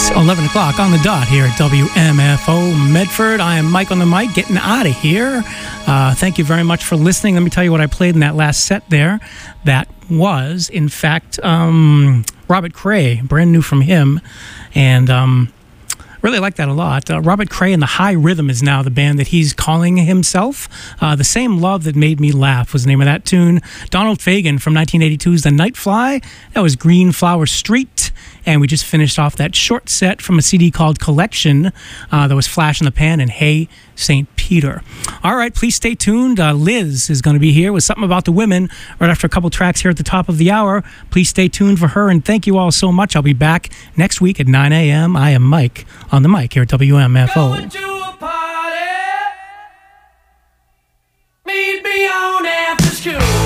11 o'clock on the dot here at WMFO Medford. I am Mike on the mic, getting out of here. Thank you very much for listening. Let me tell you what I played in that last set there. That was, in fact, Robert Cray, brand new from him. And really like that a lot. Robert Cray and the High Rhythm is now the band that he's calling himself. The Same Love That Made Me Laugh was the name of that tune. Donald Fagen from 1982's The Nightfly. That was Green Flower Street. And we just finished off that short set from a CD called Collection. That was Flash in the Pan and Hey St. Peter. All right, please stay tuned. Liz is going to be here with something about the women right after a couple tracks here at the top of the hour. Please stay tuned for her, and thank you all so much. I'll be back next week at 9 a.m. I am Mike on the mic here at WMFO. Going to a party. Meet me on after school.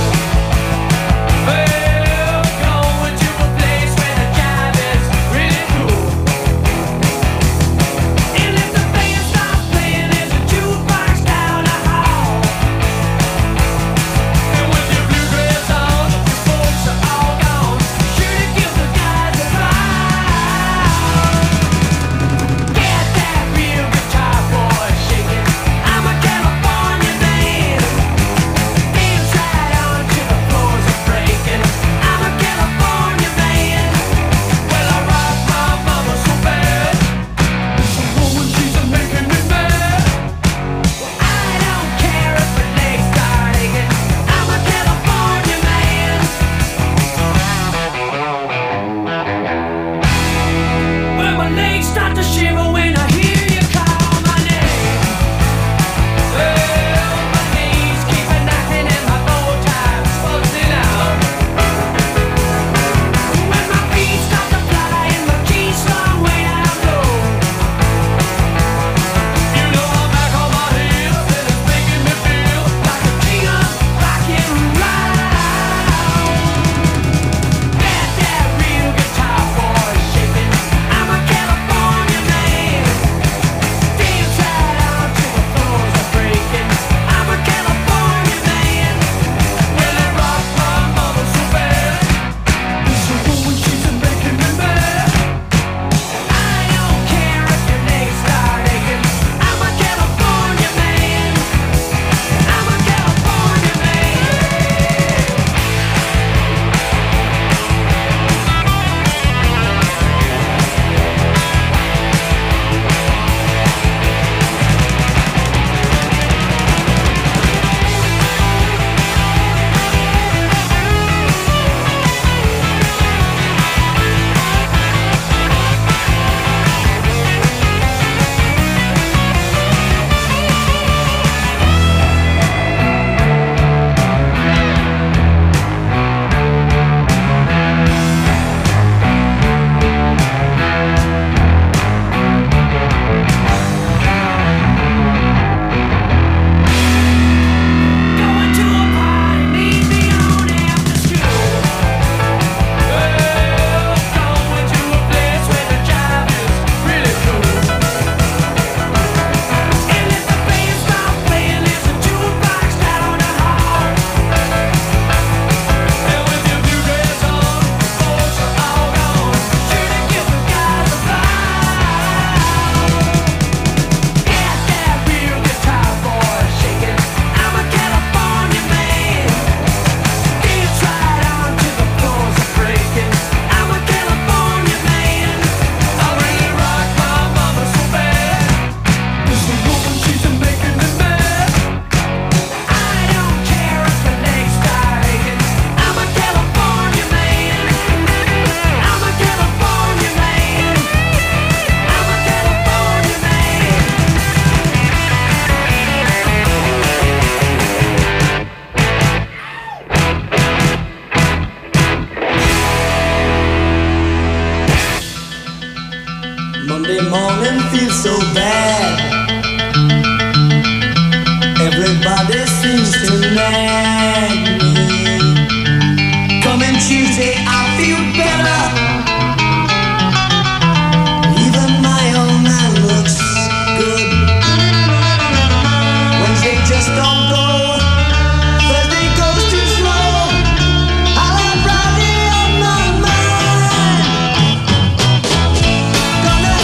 Gonna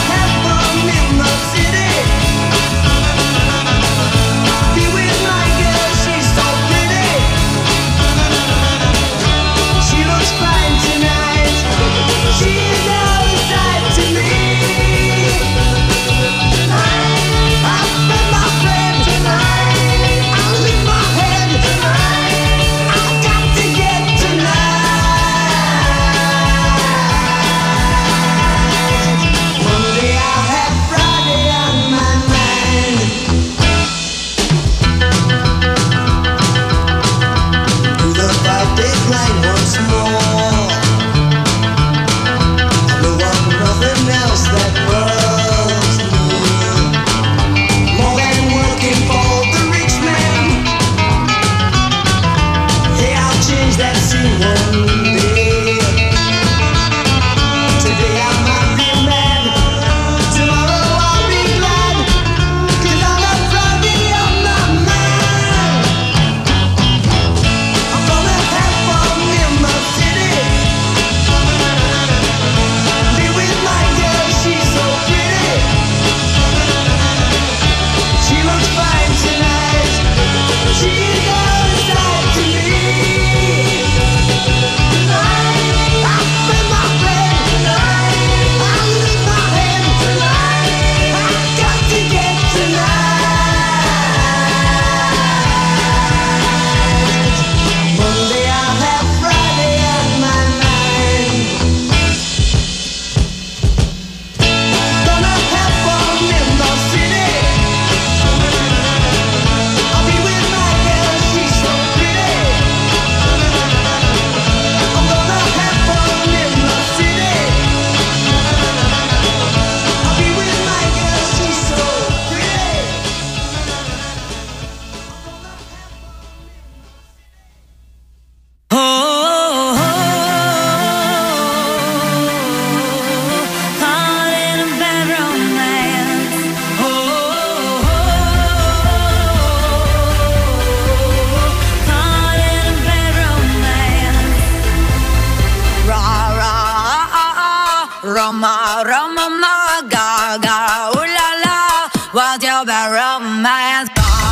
Roma, Gaga, ooh la la, what's your bad romance?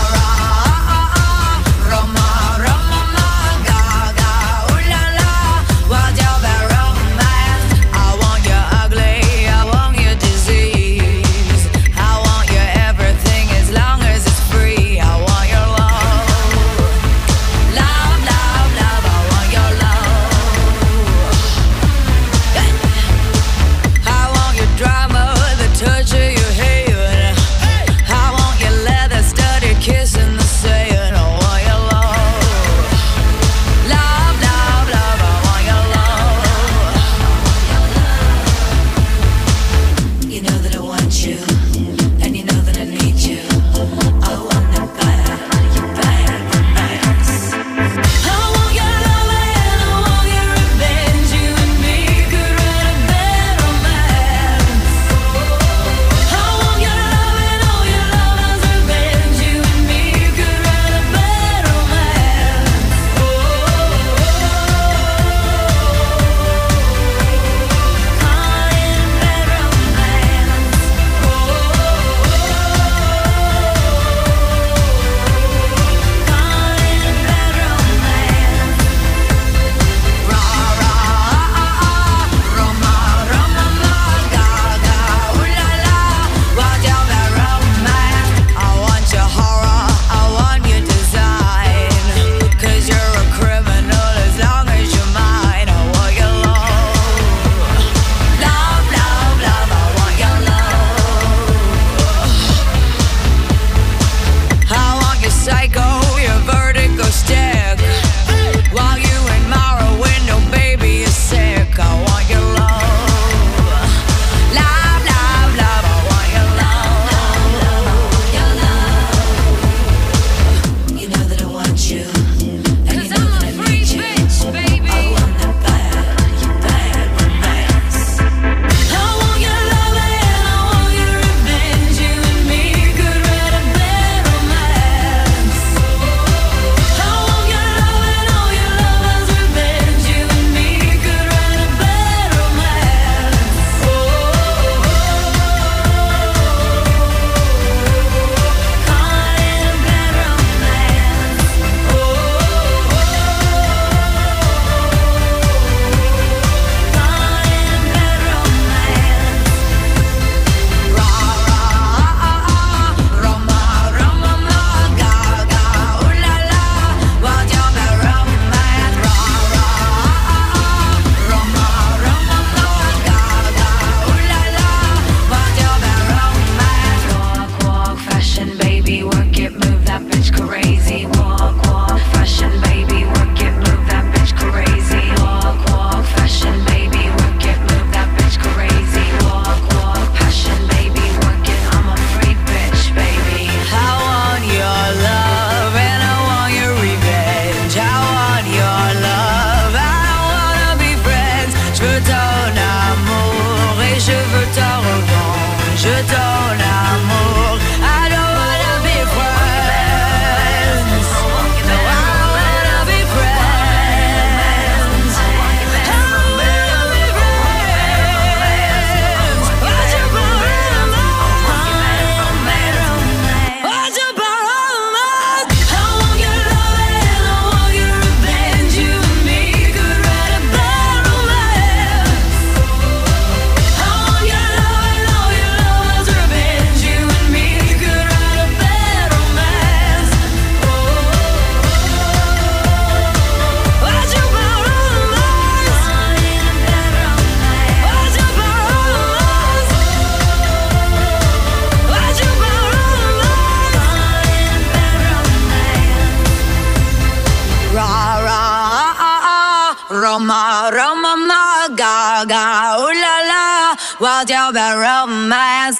Roma, Roma, Gaga, ooh la la, what's your bad romance?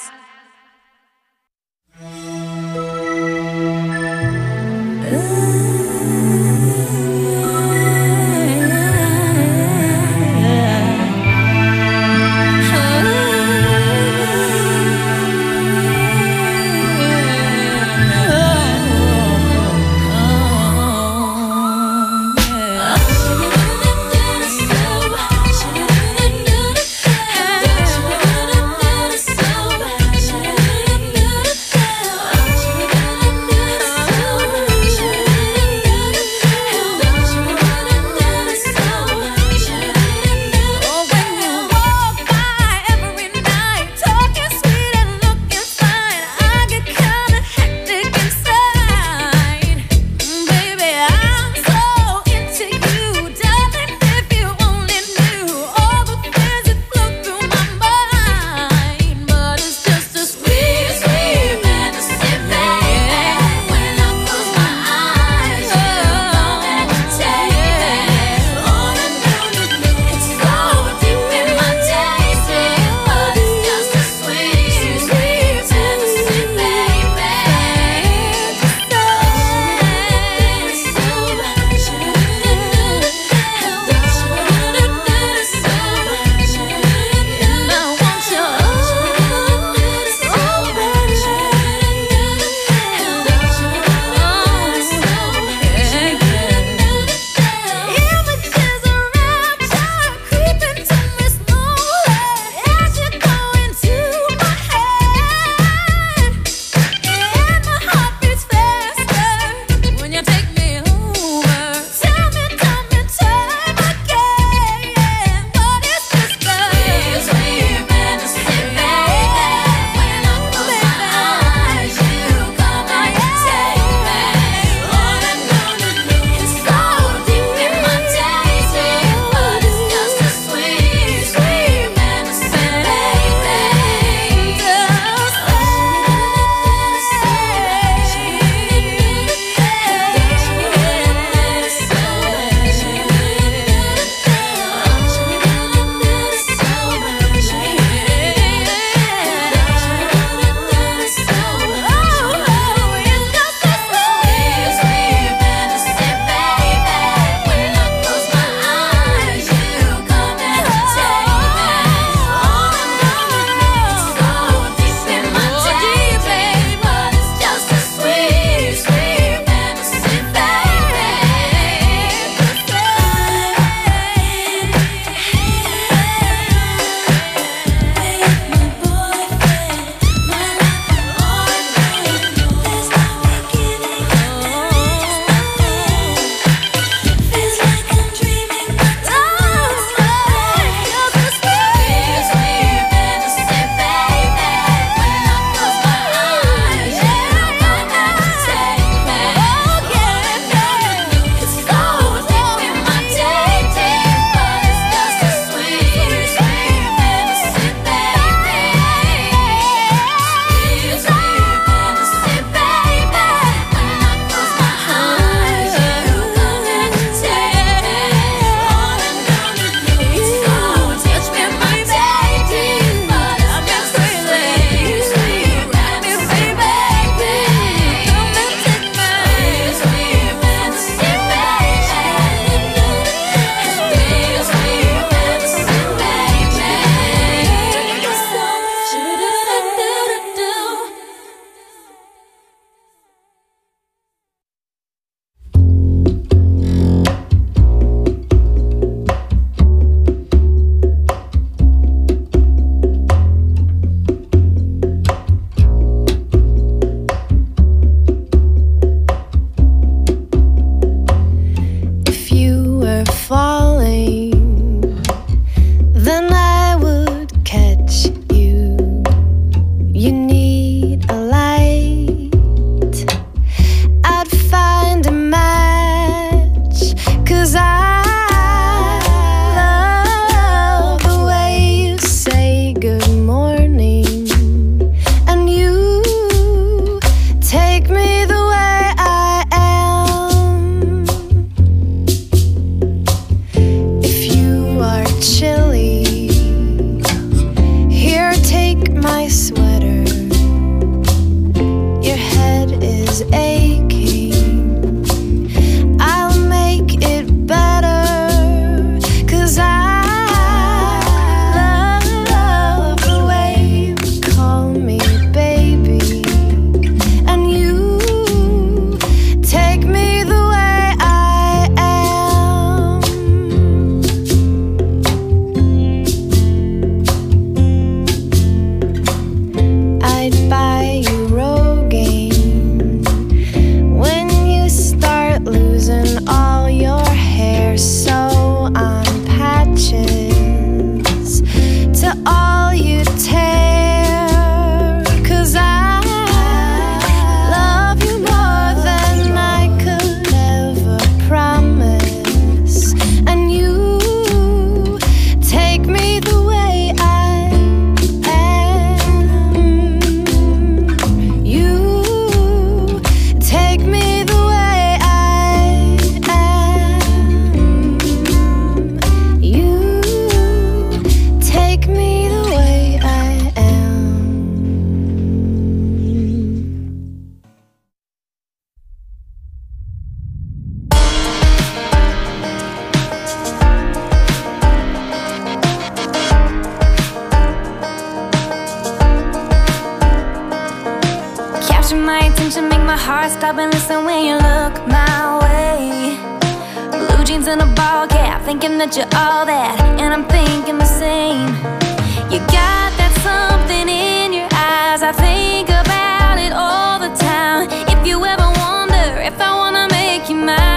my attention, make my heart stop and listen when you look my way. Blue jeans and a ball cap, thinking that you're all that, and I'm thinking the same. You got that something in your eyes, I think about it all the time. If you ever wonder if I wanna make you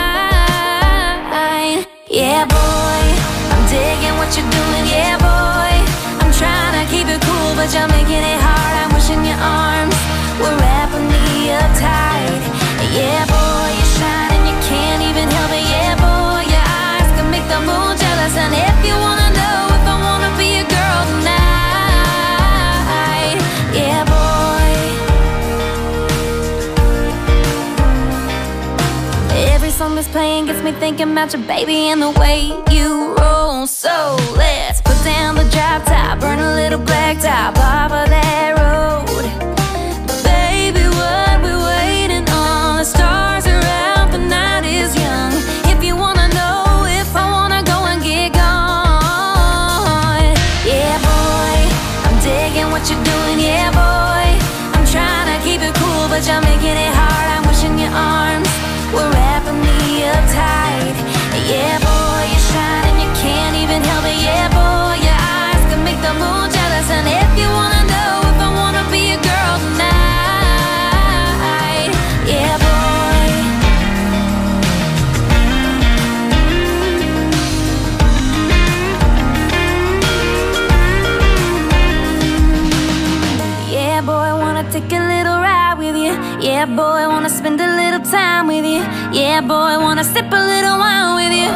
mine, yeah boy, I'm digging what you're doing, yeah boy. I'm trying to keep it cool, but you're making it hard. I'm wishing your arms were wrapping me up tight. Yeah boy, you're shining, you can't even help it. Yeah boy, your eyes can make the moon jealous. And if you wanna know if I wanna be a girl tonight, yeah boy. Every song that's playing gets me thinking about your baby and the way you roll. So let's put down the drop top, burn a little black top off of that road. Baby, what we waiting on? The stars are out, the night is young. If you wanna know if I wanna go and get gone, yeah boy, I'm digging what you're doing, yeah boy. I'm trying to keep it cool, but you're making it hard. I'm wishing your arms were wrapping me up tight. Yeah boy, you're shining, you can't even help it. Yeah boy, your eyes can make the moon jealous. And if you wanna know if I wanna be a girl tonight, yeah boy. Yeah boy, wanna take a little ride with you. Yeah boy, wanna spend a little time with you. Yeah boy, wanna sip a little wine with you.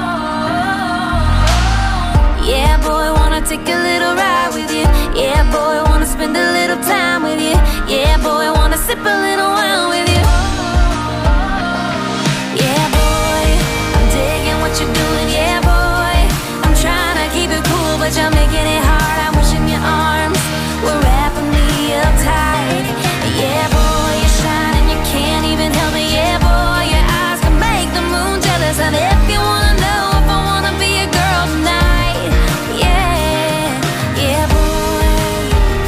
Yeah boy, wanna take a little ride with you. Yeah boy, wanna spend a little time with you. Yeah boy, wanna sip a little wine with you. Yeah boy, I'm digging what you're doing. Yeah boy, I'm trying to keep it cool, but you're making it hard. I'm wishing your arms were wrapping me up tight. Yeah boy, you're shining, you can't even help it. Yeah boy, your eyes can make the moon jealous. And if you wanna know if I wanna be a girl tonight, yeah, yeah boy.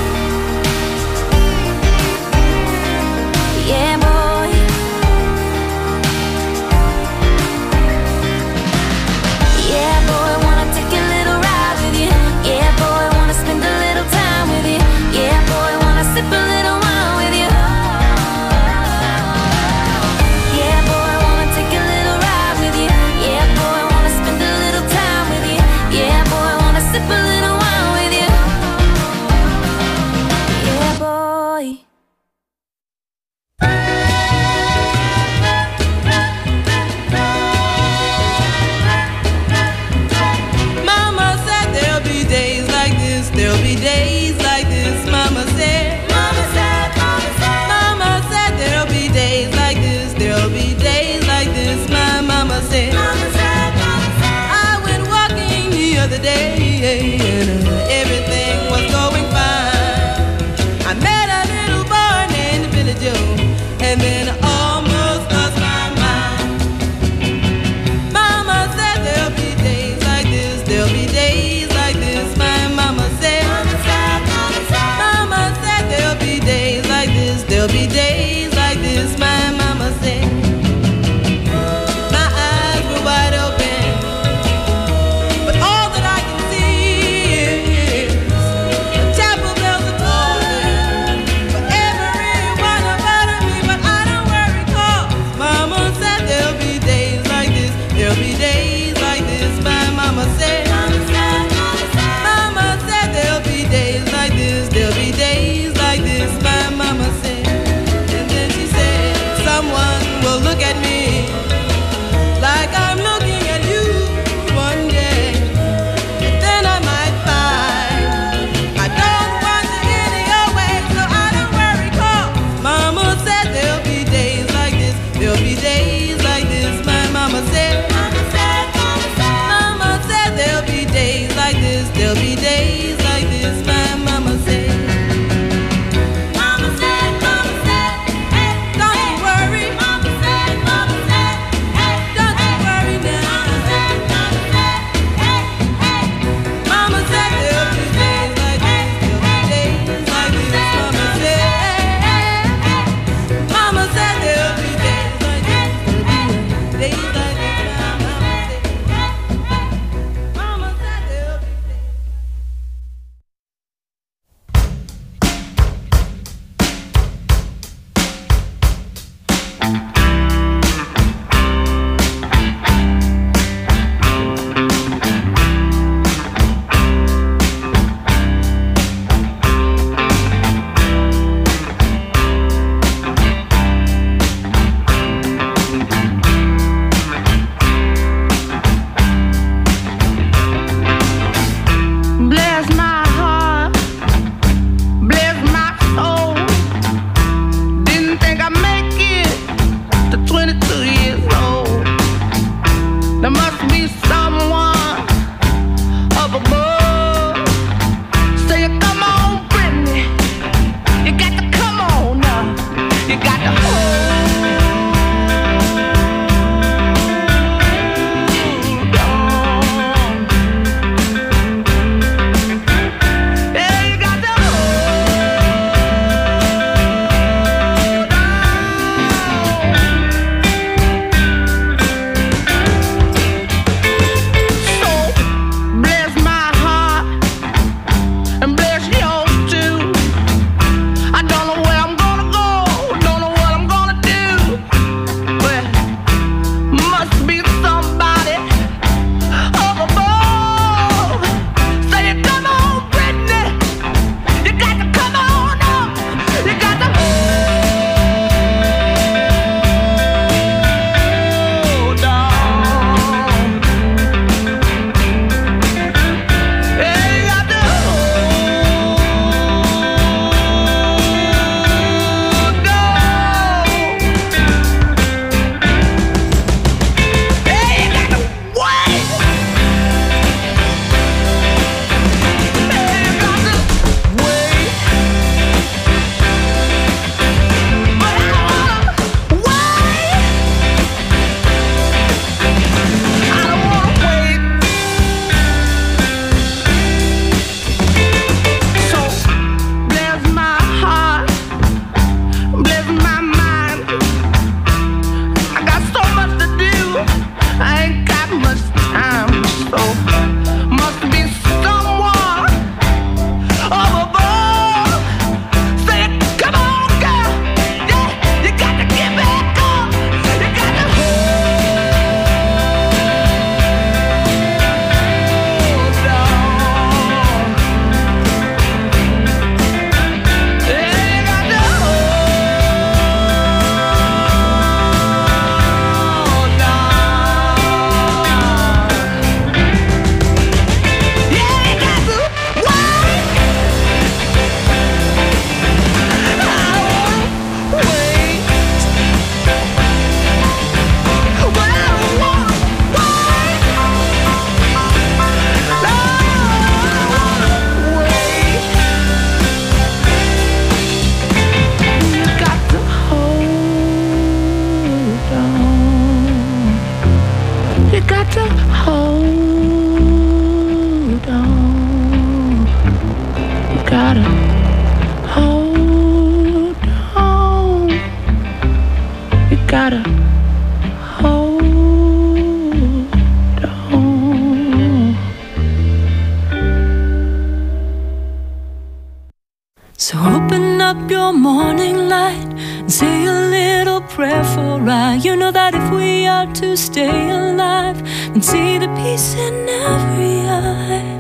So open up your morning light and say a little prayer for I. You know that if we are to stay alive and see the peace in every eye.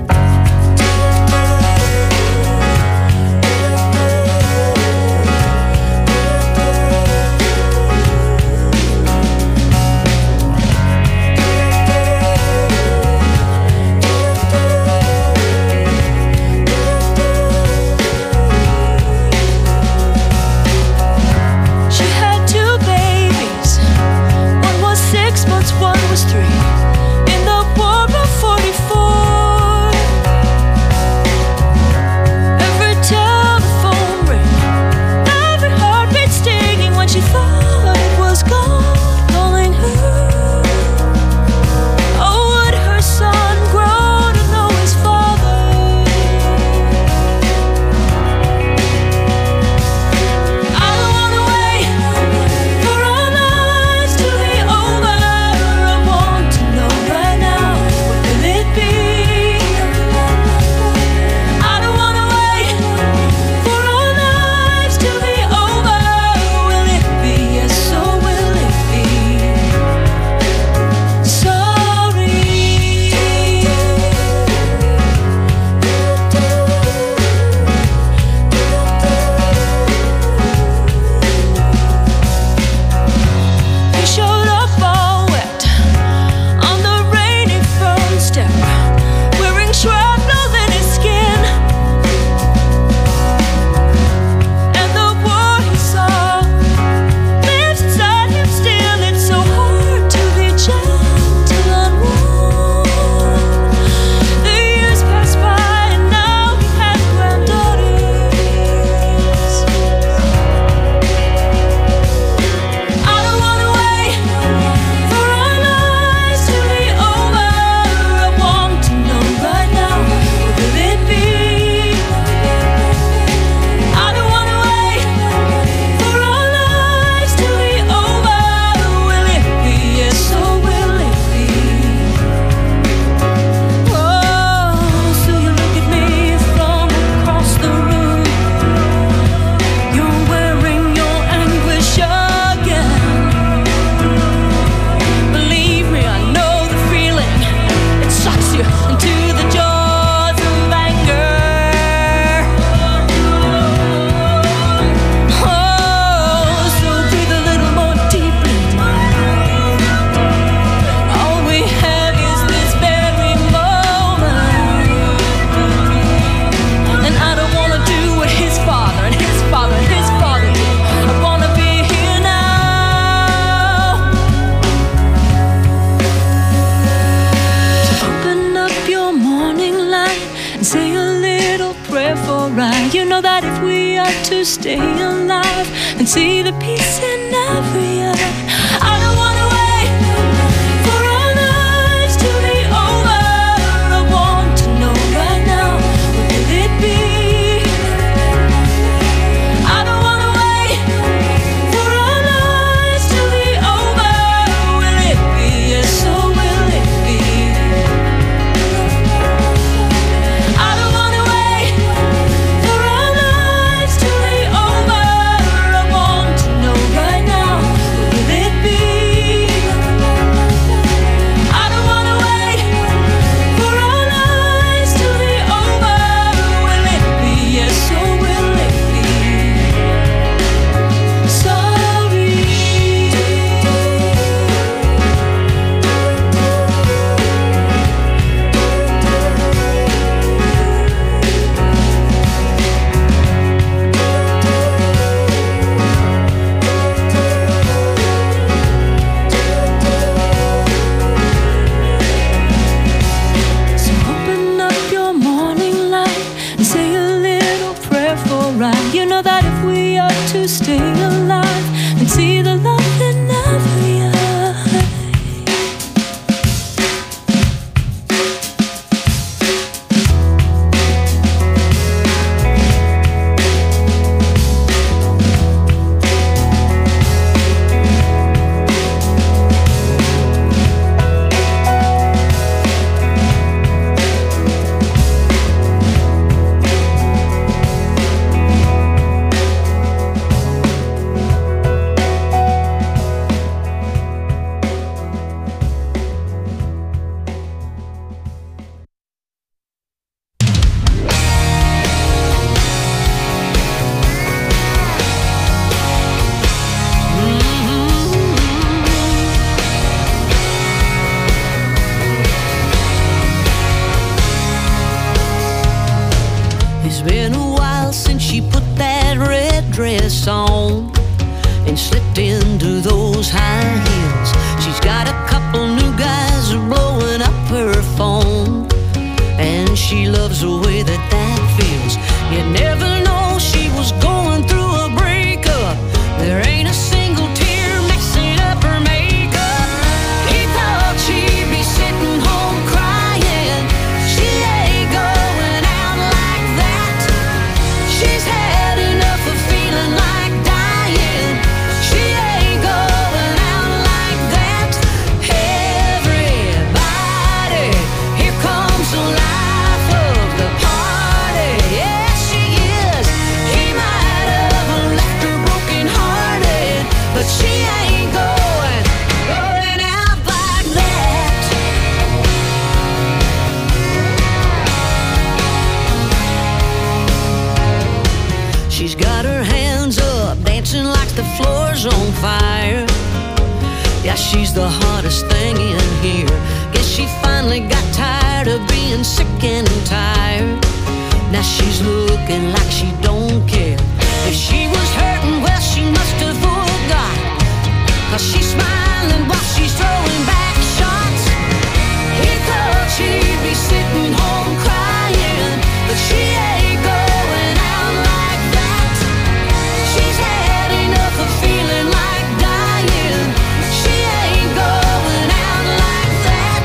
One was 3 in the war of 44. Every telephone ring, every heartbeat stinging when she thought it was God calling her. Oh, would her son grow to know his father? I don't wanna wait for our lives to be over. You know that if we are to stay alive and see the peace in every eye, I don't wanna wait for our lives to be over. I want to know right now, what will it be? I don't wanna wait for our lives to be over. Will it be? Yes, so will it be? I don't wanna wait for our lives to be over. I want to know right now, what will it be? I don't wanna wait for our lives to be over. Will it be? Yes, so will it be? Sorry. So open up your morning light and say a little prayer for I. You know that if we are to stay alive and see the love in every eye. dress on and slipped into those high heels. She's got a couple new guys blowing up her phone, and she loves the way that that feels. You never know she was going through a breakup. There ain't a single tear mixing up her makeup. He thought she'd be sitting home crying. She ain't going out like that. She's had enough of feeling like dying. She ain't going out like that. Everybody, here comes the life of the party. Yeah, she is. He might have left her broken hearted, but she ain't going out like that. She's got her hands up, dancing like the floor's on fire. Yeah, she's the hottest thing in here. Guess she finally got tired of being sick and tired. Now she's looking like she don't care. If she was hurting, well, she must have forgot, 'cause she's smiling while she's throwing back shots. He thought she'd be sitting home crying, but she ain't going out like that. She's had enough of feeling like dying. She ain't going out like that.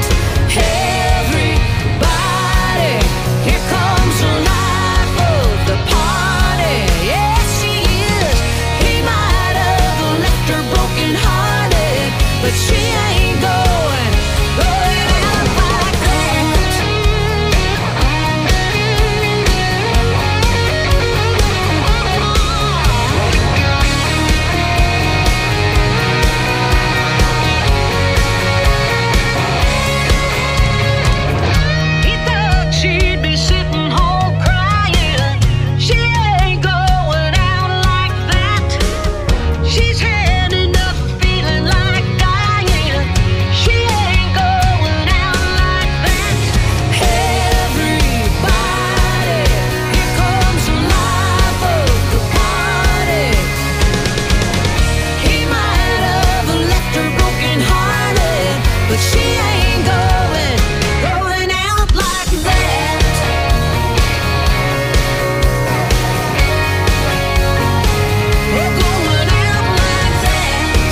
Everybody, here comes the life of the party. Yeah, she is. He might have left her broken hearted, but she ain't going out like that. He thought she'd be sitting home crying. She ain't going out like that. She's had enough of feeling like dying. She ain't going out like that. Everybody, here comes the life of the party. He might have left her broken hearted, but she ain't going out like that. We're going out like that.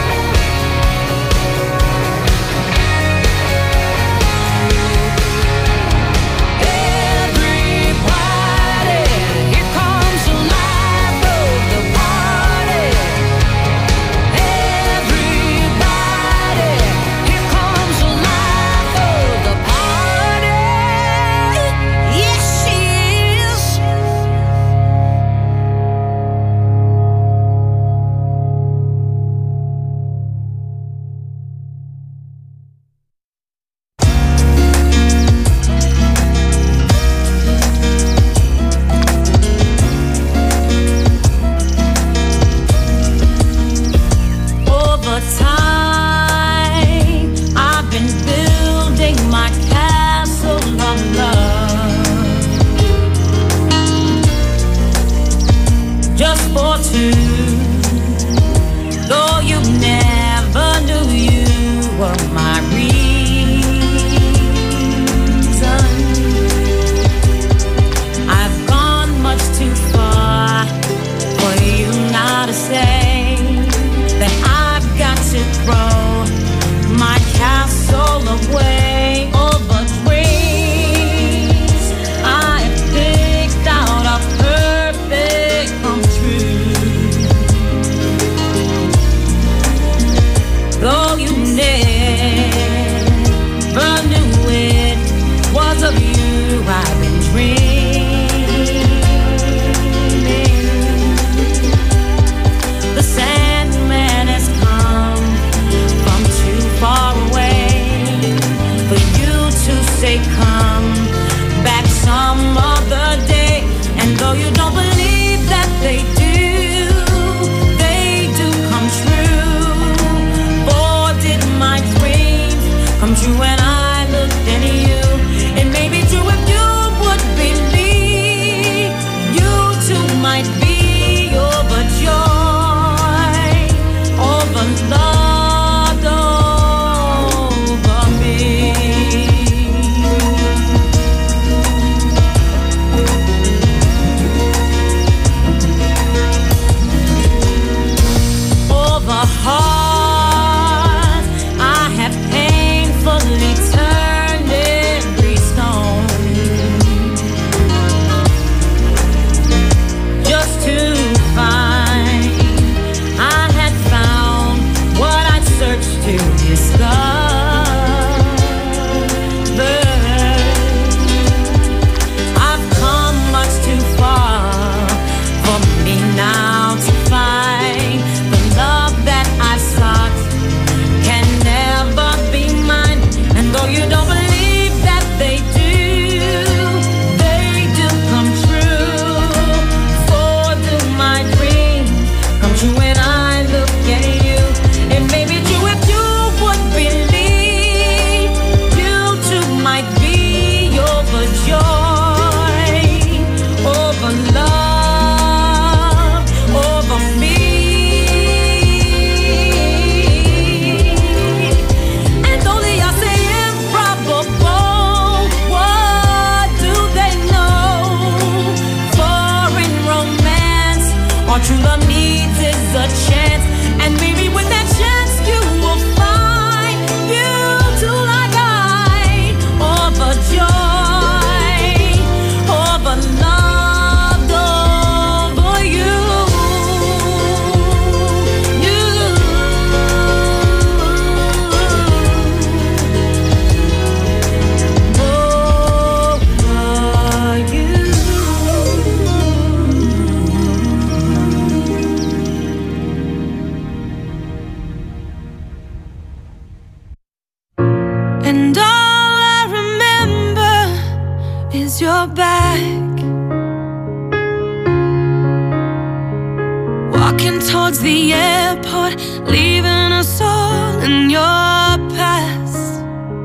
Everybody, here comes the life of the party. Everybody, here comes the life of the party. Yes, she is. Over time, I've been building my castle of love, just for two. Though you never knew you were my reason, I've gone much too far for you now to say that I've got to throw my castle away over dreams I've picked out a perfect come true. Our true love needs is a chance, and maybe with that chance you will find you too like I, or the joy, or the love over you. And all I remember is your back, walking towards the airport, leaving us all in your past.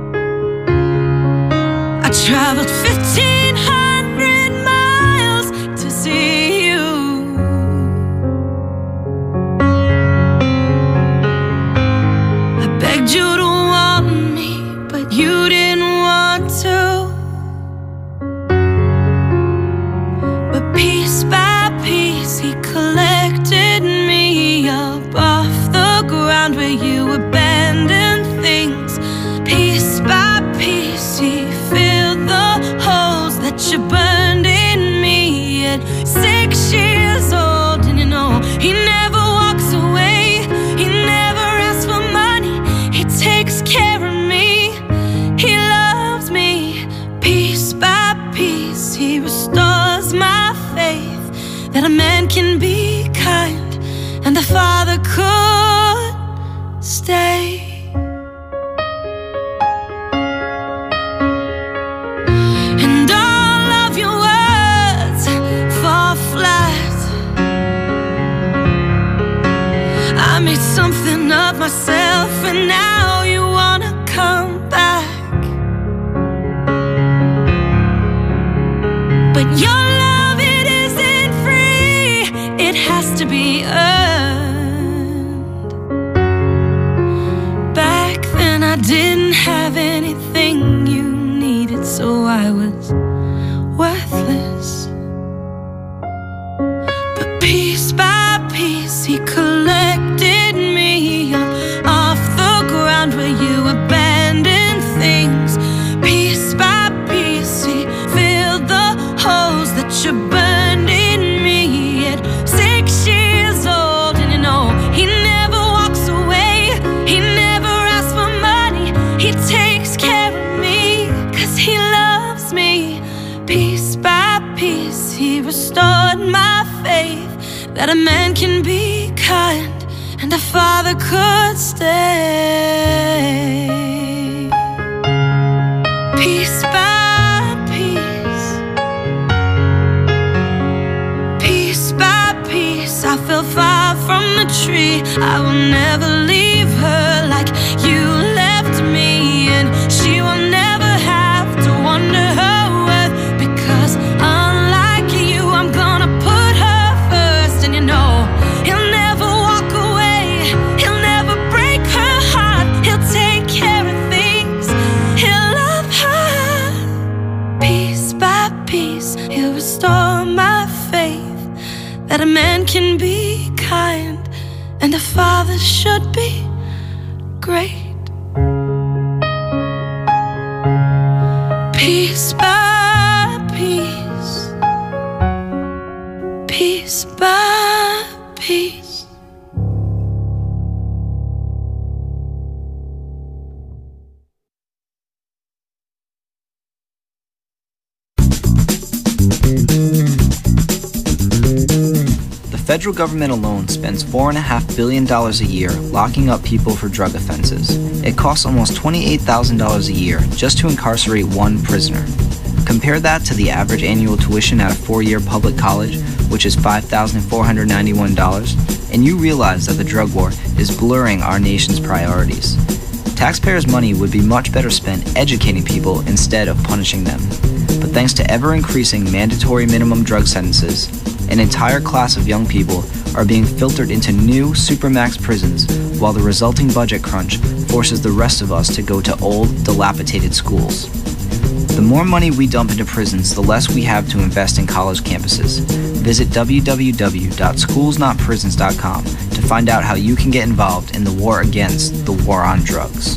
I traveled 1,500 miles to see you. I begged you to want me, but you didn't want to. But piece by piece he collected me up off the ground where you abandoned things. Piece by piece he filled the holes that you burned in me at 6 years old. And you know he never walks away, he never asks for money, he takes care of me, he loves me. Piece by piece he restores my faith that a man can be kind and the father could stay. And all of your words fall flat. I made something of myself and now you wanna come back. But your love, it isn't free, it has to be earned. Back then I didn't have anything you needed, so I was worthless. But piece by piece he collected me up off the ground where you abandoned things. Piece by piece he filled the holes that you burned in me at 6 years old. And you know he never walks away, he never asks for money, he takes care of me, 'cause he loves me. Piece by piece he restored my faith that a man can be kind and a father could stay. Piece by piece, piece by piece I fell far from the tree. I will never leave her like you left me, and she will never have to wonder her worth, because unlike you I'm gonna put her first. And you know he'll never walk away, he'll never break her heart, he'll take care of things, he'll love her. Piece by piece he'll restore my faith that a man can be kind and a father should be great. Piece by piece, piece by piece. The federal government alone spends $4.5 billion a year locking up people for drug offenses. It costs almost $28,000 a year just to incarcerate one prisoner. Compare that to the average annual tuition at a 4-year public college, which is $5,491, and you realize that the drug war is blurring our nation's priorities. Taxpayers' money would be much better spent educating people instead of punishing them. But thanks to ever-increasing mandatory minimum drug sentences, an entire class of young people are being filtered into new supermax prisons, while the resulting budget crunch forces the rest of us to go to old, dilapidated schools. The more money we dump into prisons, the less we have to invest in college campuses. Visit www.schoolsnotprisons.com to find out how you can get involved in the war against the war on drugs.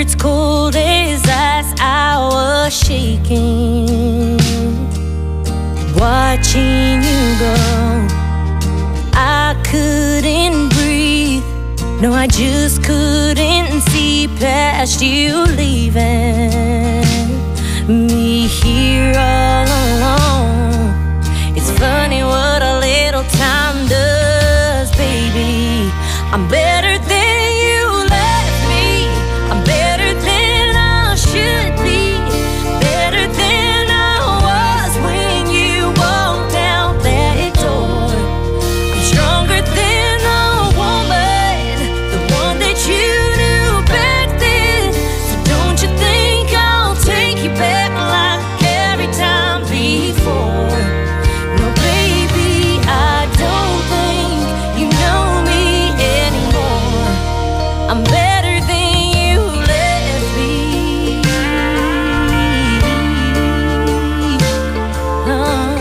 words cold as ice, I was shaking, watching you go. I couldn't breathe, no, I just couldn't see past you leaving me here all alone. It's funny what a little time does, baby. I'm better than you left me. I'm better than I should be. Better than I was when you walked out that door. I'm stronger than a woman, the one that you knew back then. So don't you think I'll take you back like every time before? No, baby, I don't think you know me anymore. I'm better than you left me. Oh.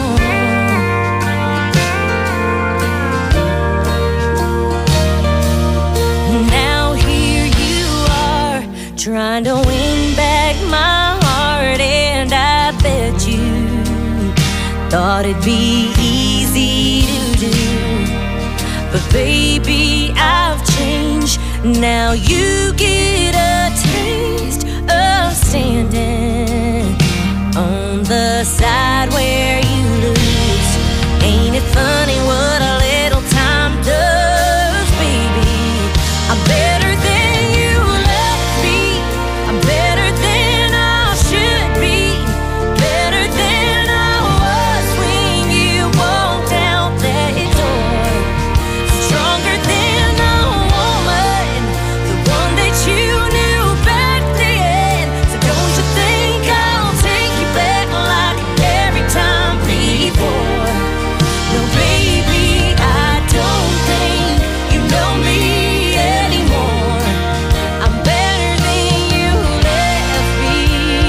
Now here you are, trying to win back my heart, and I bet you thought it'd be easy to do. But baby, I've changed. Now you get a taste of standing on the side where you lose. Ain't it funny what a little time does, baby? I'm better than you left me. I'm better than I should be. Better than I was when you walked out that door. Stronger than a woman, the one that you knew back then. So don't you think I'll take you back like every time before? No, baby, I don't think you know me anymore. I'm better than you left me.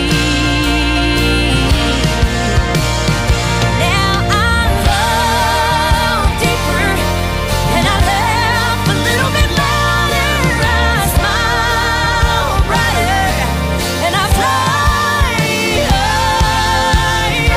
Now I love deeper, and I laugh a little bit louder. I smile brighter, and I fly higher.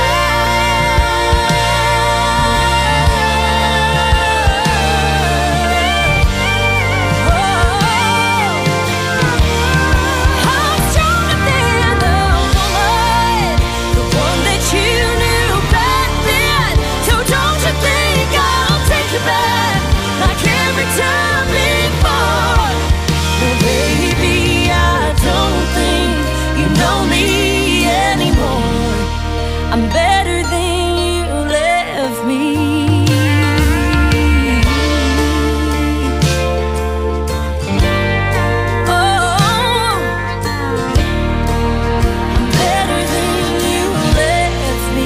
I'm stronger than the woman, the one that you knew back then. So don't you think I'll take you back like every time before? No, baby, I don't think you know me anymore. I'm better than you left me. Oh, I'm better than you left me.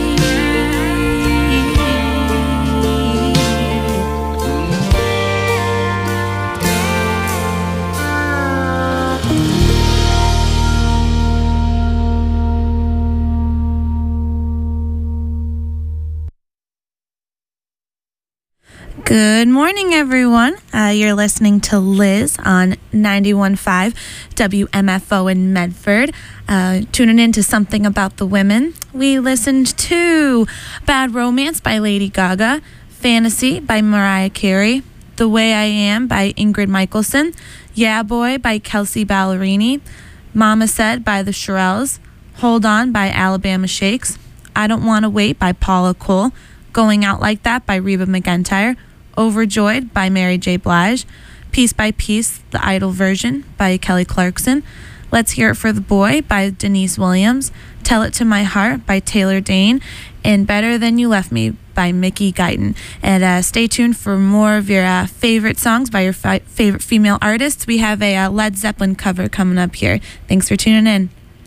Good morning, everyone. You're listening to Liz on 91.5 WMFO in Medford. Tuning in to Something About the Women. We listened to Bad Romance by Lady Gaga, Fantasy by Mariah Carey, The Way I Am by Ingrid Michaelson, Yeah Boy by Kelsey Ballerini, Mama Said by the Shirelles, Hold On by Alabama Shakes, I Don't Want to Wait by Paula Cole, Going Out Like That by Reba McEntire, Overjoyed by Mary J. Blige, Piece by Piece, the Idol version by Kelly Clarkson, Let's Hear It for the Boy by Denise Williams, Tell It to My Heart by Taylor Dane, and Better Than You Left Me by Mickey Guyton. And stay tuned for more of your favorite songs by your favorite female artists. We have a Led Zeppelin cover coming up here. Thanks for tuning in.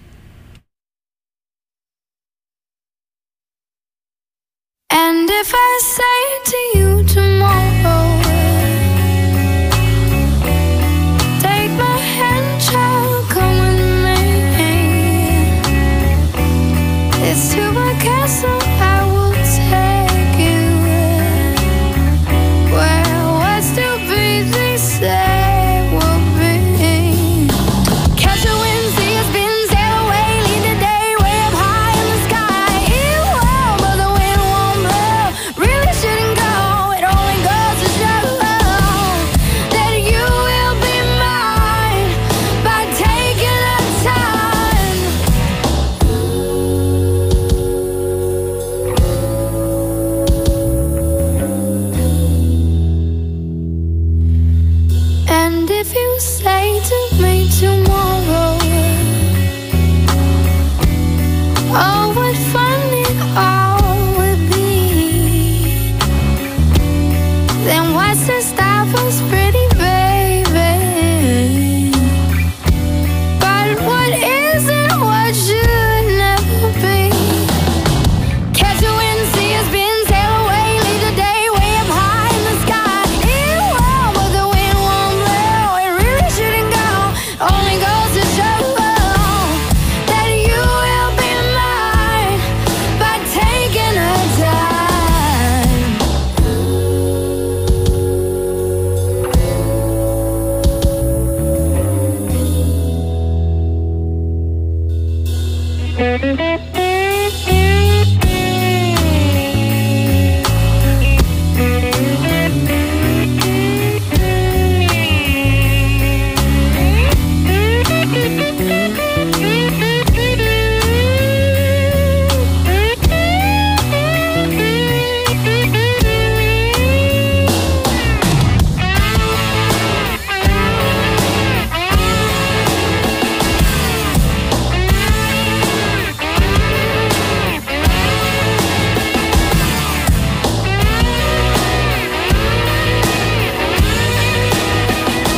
And if I say to you tomorrow, take my hand, child, come with me. It's to my castle I will take you, where what's to be they say will be. Catch a And if you say to me tomorrow